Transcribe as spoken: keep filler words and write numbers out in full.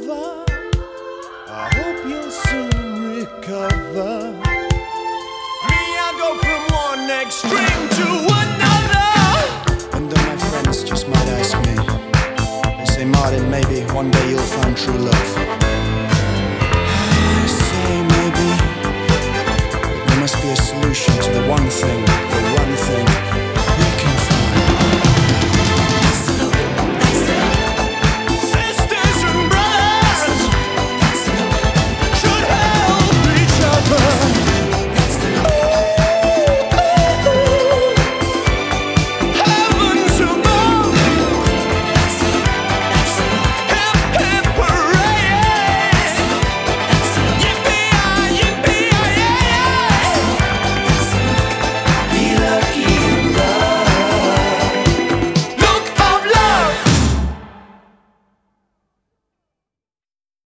lover. I hope you'll soon recover. Me, I go from one extreme to another. And then my friends just might ask me, they say, Martin, maybe one day you'll find true love. I say maybe, but there must be a solution to the one thing